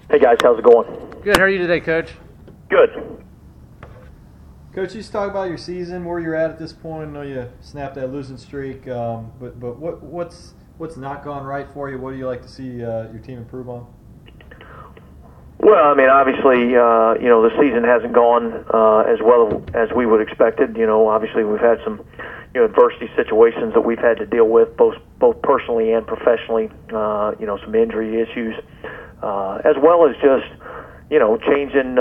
Hey guys, how's it going? Good. How are you today, Coach? Good. Coach, you just talk about your season, where you're at this point. I know you snapped that losing streak, but what's not gone right for you? What do you like to see your team improve on? Well, I mean, obviously, the season hasn't gone as well as we would expected. Obviously, we've had some, adversity situations that we've had to deal with, both personally and professionally. Some injury issues, as well as just, changing,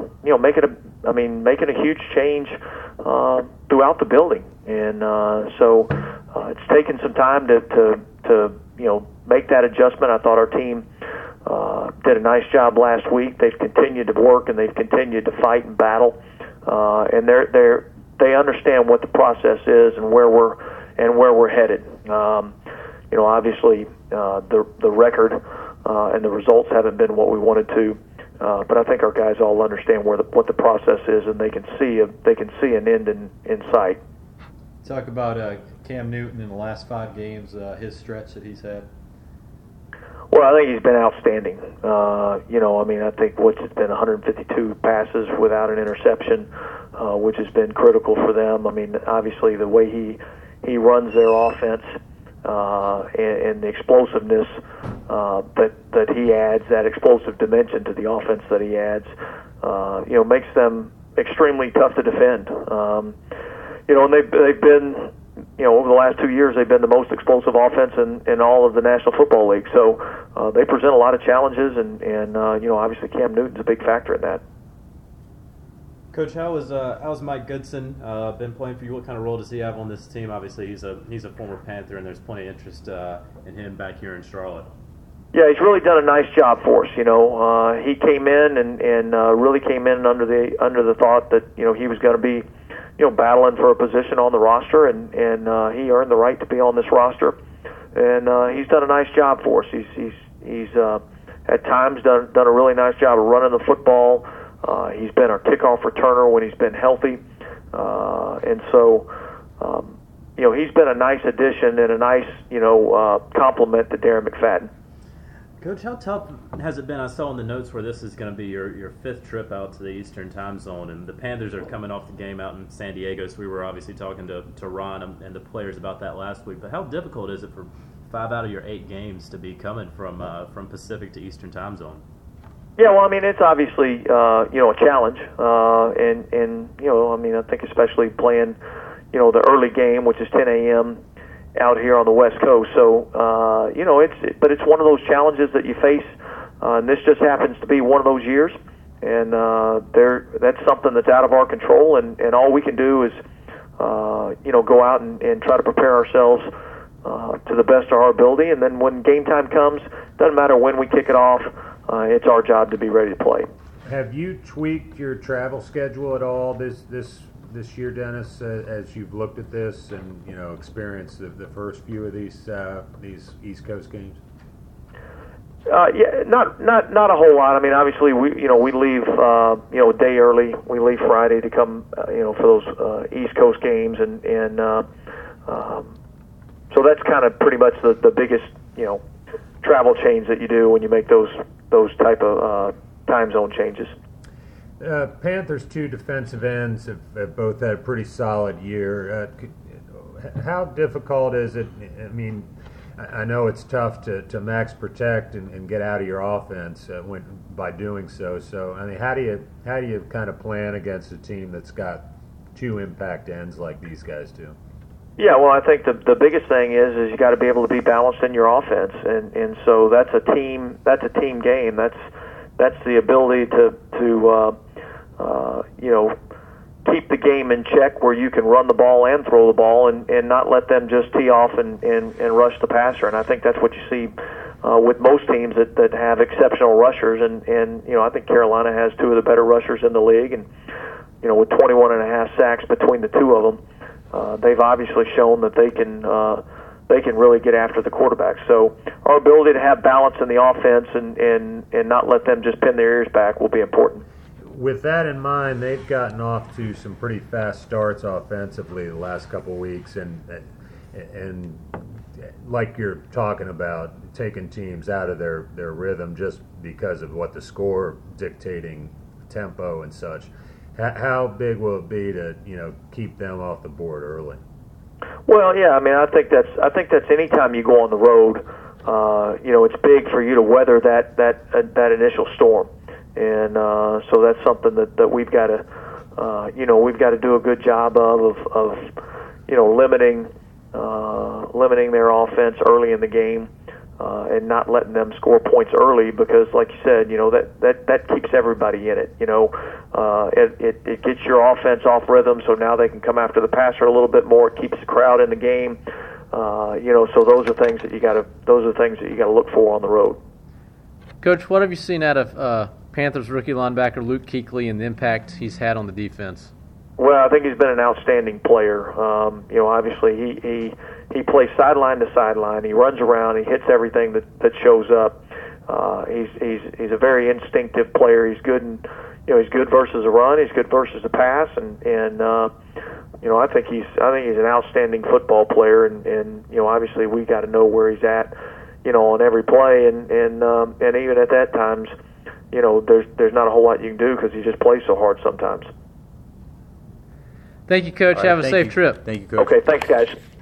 making a huge change throughout the building, and so it's taken some time to make that adjustment. I thought our team did a nice job last week. They've continued to work and they've continued to fight and battle, and they understand what the process is and where we're headed. Obviously the record and the results haven't been what we wanted to, but I think our guys all understand what the process is, and they can see an end in sight. Talk about Cam Newton in the last 5 games, his stretch that he's had. Well, I think he's been outstanding. I think it's been 152 passes without an interception, which has been critical for them. I mean, obviously the way he runs their offense and the explosiveness that he adds, that explosive dimension to the offense that he adds, makes them extremely tough to defend. And they've been, over the last 2 years, they've been the most explosive offense in all of the National Football League. So they present a lot of challenges, and obviously Cam Newton's a big factor in that. Coach, how's Mike Goodson been playing for you? What kind of role does he have on this team? Obviously, he's a former Panther, and there's plenty of interest in him back here in Charlotte. Yeah, he's really done a nice job for us. He came in and really came in under the thought that he was going to be battling for a position on the roster, and he earned the right to be on this roster, and he's done a nice job for us. He's at times done a really nice job of running the football. He's been our kickoff returner when he's been healthy, and so he's been a nice addition and a nice compliment to Darren McFadden. Coach, how tough has it been? I saw in the notes where this is going to be your 5th trip out to the Eastern Time Zone, and the Panthers are coming off the game out in San Diego, so we were obviously talking to Ron and the players about that last week. But how difficult is it for 5 out of your 8 games to be coming from Pacific to Eastern Time Zone? Yeah, well, I mean, it's obviously a challenge, and I think especially playing the early game, which is 10 a.m. out here on the West Coast. So, it's one of those challenges that you face, and this just happens to be one of those years, and that's something that's out of our control, and all we can do is, go out and try to prepare ourselves to the best of our ability, and then when game time comes, doesn't matter when we kick it off, it's our job to be ready to play. Have you tweaked your travel schedule at all this year, Dennis, as you've looked at this and experienced the first few of these East Coast games? Yeah, not a whole lot. I mean, obviously we leave a day early. We leave Friday to come for those East Coast games, and so that's kind of pretty much the biggest travel change that you do when you make those type of time zone changes. Panthers' 2 defensive ends have both had a pretty solid year. How difficult is it? I mean, I know it's tough to max protect and get out of your offense by doing so. So, I mean, how do you kind of plan against a team that's got 2 impact ends like these guys do? Yeah, well, I think the biggest thing is you got to be able to be balanced in your offense, and so that's a team game. That's the ability to keep the game in check where you can run the ball and throw the ball and not let them just tee off and rush the passer. And I think that's what you see with most teams that have exceptional rushers. And I think Carolina has 2 of the better rushers in the league. And, with 21.5 sacks between the 2 of them, they've obviously shown that they can really get after the quarterback. So our ability to have balance in the offense and not let them just pin their ears back will be important. With that in mind, they've gotten off to some pretty fast starts offensively the last couple of weeks, and like you're talking about, taking teams out of their rhythm just because of what the score dictating tempo and such. How big will it be to keep them off the board early? Well, yeah, I mean, I think that's any time you go on the road, it's big for you to weather that initial storm, and so that's something that we've got to do a good job of limiting their offense early in the game. And not letting them score points early because, like you said, that keeps everybody in it. It gets your offense off rhythm, so now they can come after the passer a little bit more. It keeps the crowd in the game. So those are things that you got to look for on the road. Coach, what have you seen out of Panthers rookie linebacker Luke Kuechly and the impact he's had on the defense? Well, I think he's been an outstanding player. Obviously he plays sideline to sideline. He runs around. He hits everything that shows up. He's a very instinctive player. He's good he's good versus a run. He's good versus a pass, and I think he's an outstanding football player. And obviously we got to know where he's at, on every play, and even at that times, there's not a whole lot you can do because he just plays so hard sometimes. Thank you, Coach. Right, have a safe trip. Thank you, Coach. Okay, thanks, guys.